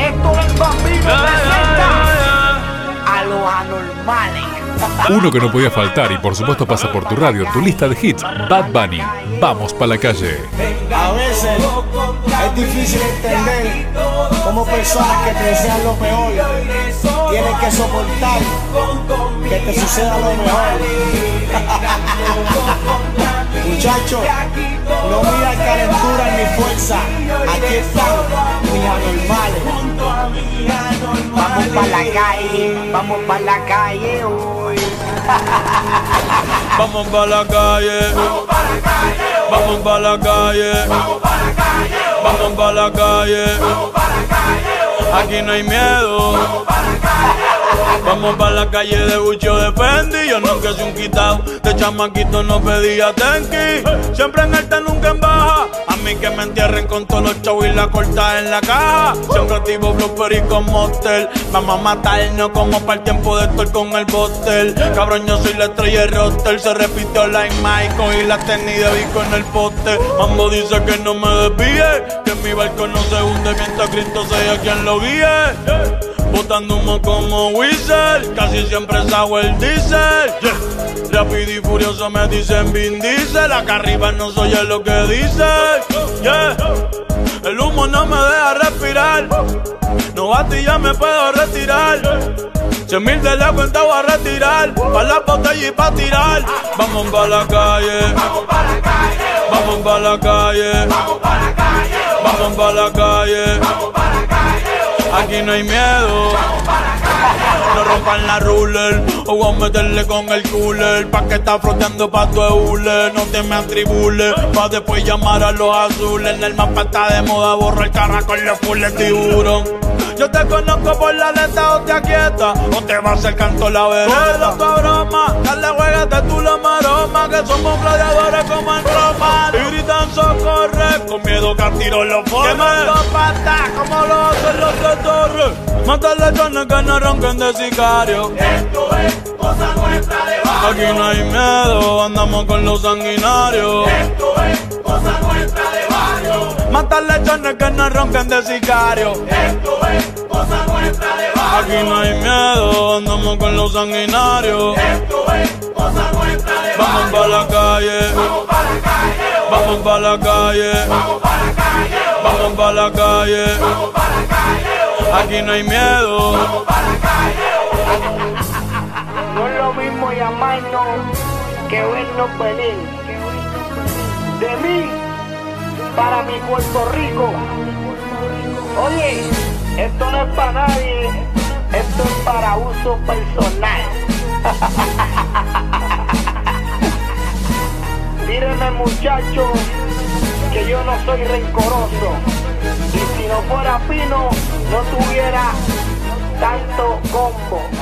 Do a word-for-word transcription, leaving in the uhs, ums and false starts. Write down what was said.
Héctor el Bambino presenta a los anormales. Uno que no podía faltar y por supuesto pasa por tu radio, tu lista de hits, Bad Bunny. Vamos pa' la calle. A veces es difícil entender cómo personas que te desean lo peor tienen que soportar que te suceda lo mejor. Muchachos, no mira calentura ni fuerza. Aquí están mis anormales. Vamos pa' la calle, vamos pa' la calle hoy. Vamos pa' la calle, vamos pa' la calle, vamos pa' la calle, vamos pa' la calle, vamos pa' la calle. Aquí no hay miedo. Vamos pa' la calle de Gucci o de Fendi. Yo nunca soy un quitao, de chamaquito no pedía tenki. Siempre en alta, nunca en baja. A mí que me entierren con todos los chavos y la corta en la caja. Siempre activo blooper y con motel. Vamos a matarnos como para el tiempo de estar con el bótel. Cabrón, yo soy la estrella de roster. Se repitió la en Michael y la tenis de Vico en el poste. Mambo dice que no me desvíe, que mi barco no se hunde mientras Cristo sea quien lo guíe. Botando humo como Whistle, casi siempre sago el diesel. Yeah. Rápido y furioso me dicen Vin Diesel. Acá arriba no soy es lo que dicen. Yeah. El humo no me deja respirar. No bate y ya me puedo retirar. Cien mil de la cuenta voy a retirar. Pa' la botella y pa' tirar. Vamos pa' la calle, vamos pa' la calle, vamos pa' la calle, vamos pa' la calle, vamos pa' la calle, vamos pa' la calle. Aquí no hay miedo. No rompan la ruler o voy a meterle con el cooler. Pa' que está floteando pa' tu hule. No te me atribules, pa' después llamar a los azules. En el mapa está de moda, borra el carro con los fules tiburón. Yo te conozco por la lenta o te aquieta, o te va a hacer canto la vereda. Tu broma, dale jueguete tú la maroma, que somos gladiadores como en Roma. Y gritan socorre, con miedo que a tiro los forres. Quemando patas como lo hacen los de Torres. Mata lechones que no ronquen de sicario. Esto es cosa nuestra de barrio. Aquí no hay miedo, andamos con los sanguinarios. Esto es cosa nuestra de barrio. Mata lechones que no ronquen de sicario. Esto es cosa nuestra de barrio. Aquí no hay miedo, andamos con los sanguinarios. Esto es cosa nuestra de barrio. Vamos pa' la calle, vamos pa' la calle, vamos pa' la calle, vamos pa' la calle, vamos pa' la calle, vamos pa' la calle. Aquí no hay miedo. Vamos pa' la calle. No es lo mismo llamarnos que vernos venir. De mí para mi Puerto Rico. Oye, esto no es para nadie, esto es para uso personal. Mírenme, muchachos, que yo no soy rencoroso. Y si no fuera fino, no tuviera tanto combo.